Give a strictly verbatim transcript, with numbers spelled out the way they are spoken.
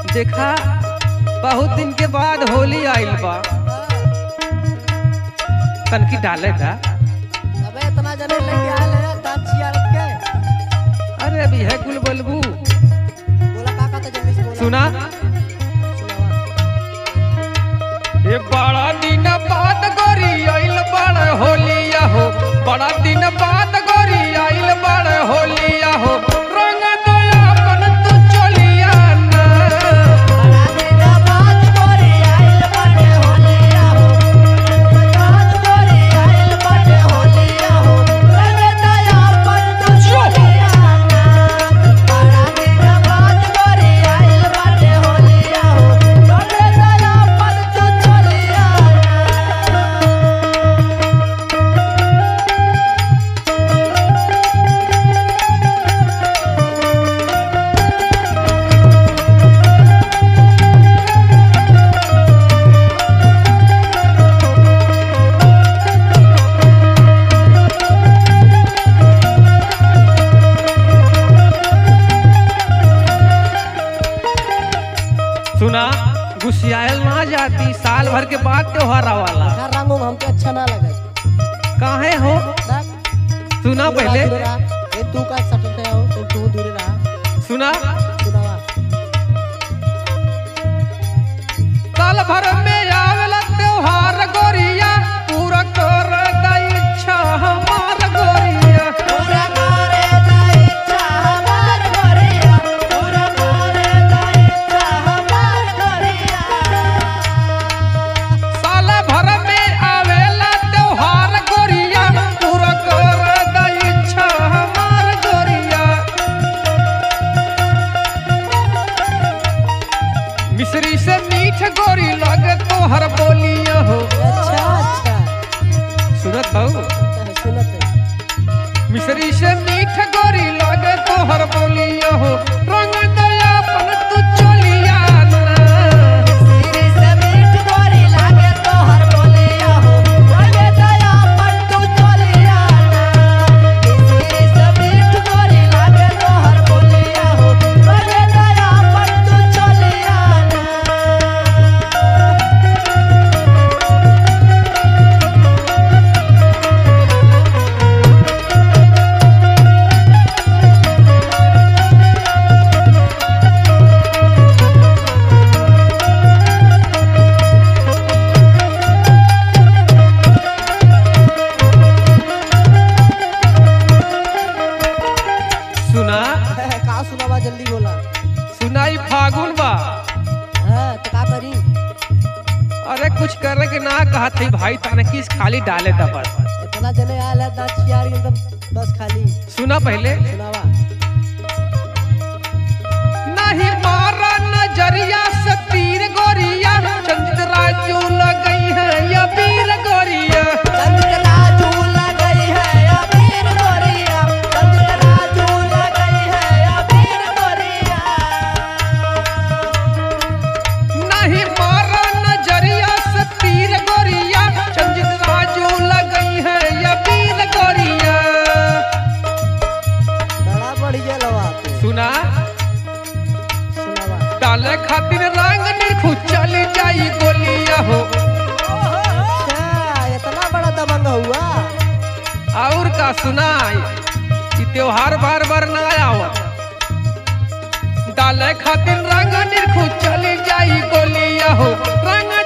देखा बहुत दिन के बाद होली आइल बा, तनकी डाले था। अबे इतना जने लेके आए ले दांत चियार के। अरे अभी है कुल बलबू। बोला काका तो जल्दी से बोला। सुना ये बड़ा दिन बाद गोरी आइल बड़ होलिया हो, बड़ा दिन बाद गोरी आइल बड़ होलिया हो, रंग दया अपन तू चलिया ना। बड़ा दिन बाद गोरी आइल बड़ होलिया हो, बाद गोरी आइल बड़ होलिया हो, रंग दया अपन तू चलिया ना। बड़ा दिन बाद गोरी आइल बड़ होलिया हो, रंग दया अपन तू चलिया ना। सुना गुस्सियाल ना जाती, साल भर के बाद त्योहार आवाला। घर रंगों में हमके अच्छा ना लगे। काहे हो सुना पहले ए तू का सटते हो तो तू दूर रहा। सुना सुनावा साल भर में आवेला त्योहार गोरिया, पूरा कर दा इच्छा हमार गोरिया। पूरा करे दा इच्छा हमार गोरिया, पूरा करे दा इच्छा हमार गोरिया। साल भर में आवेला त्योहार गोरिया, पूरा कर दा इच्छा हमार गोरिया। मिश्री से मीठ गोरी लगे तोहर बोलिया हो। अच्छा अच्छा सुनत हो सुनत है। मिश्री से मीठ गोरी लगे तोहर बोलिया हो, रंग दया अपन तू चलिया ना। सिरी से मीठ गोरी लागे तोहर बोलिया हो, लागे दया अपन तू चलिया ना। सिरी से मीठ गोरी लागे तोहर बोलिया हो, लागे दया अपन तू चलिया ना। सुना का सुनावा जल्दी बोला। सुनाई फागुन बा। हाँ तो का करी। अरे कुछ करे के ना कहा थी भाई, ताने किस खाली डाले था बस। इतना जने आया है दांत चियार एकदम बस खाली। सुना पहले सुनावा नहीं मारा नजरिया से तीर गोरिया, चंद्र राजू लगई है या वीर गोरिया। चंद्र राजू लगई है या वीर गोरिया, चंद्र राजू लगई है या वीर गोरिया। नहीं मारा नजरिया से तीर गोरिया, चंद्र राजू लगई है या वीर गोरिया। बड़ा बढ़िया लवा तू। सुना सुनावा डाले खातिर रंग निरखु चली जाई गोलिया हो। अच्छा इतना बड़ा दबंग हुआ। और का सुनाई कि त्योहार बार बार ना आवत, डाले खातिर रंग निरखु चली जाई गोलिया हो, रंग